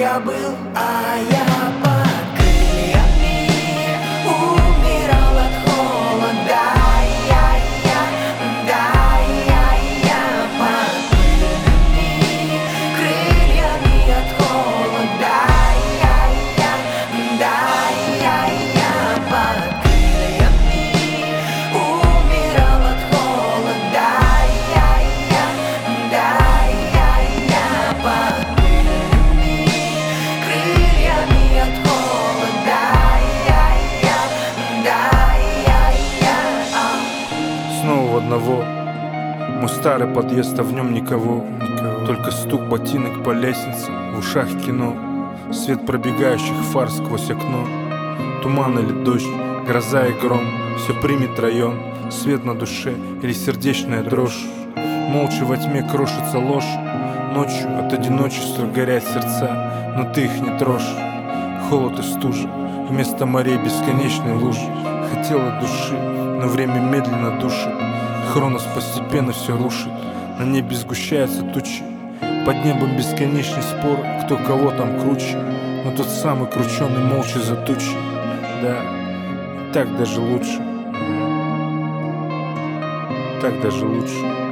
я был, а я под крыльями умирал от холода. Я под крыльями от холода. Я под крыльями умирал от холода. Я под крыльями от холода. Снова в одного. Мой старый подъезд, а в нем никого. Только стук ботинок по лестнице, в ушах кино, свет пробегающих фар сквозь окно. Туман или дождь, гроза и гром, все примет район. Свет на душе или сердечная дрожь. Молча во тьме крошится ложь. Ночью от одиночества горят сердца, но ты их не трожь. Холод и стужа, вместо морей бесконечной лужи. Хотела души, но время медленно душит. Хронос постепенно все рушит. На небе сгущаются тучи. Под небом бесконечный спор, кто кого там круче. Но тот самый крученый молча за тучей. Да, так даже лучше. Так даже лучше.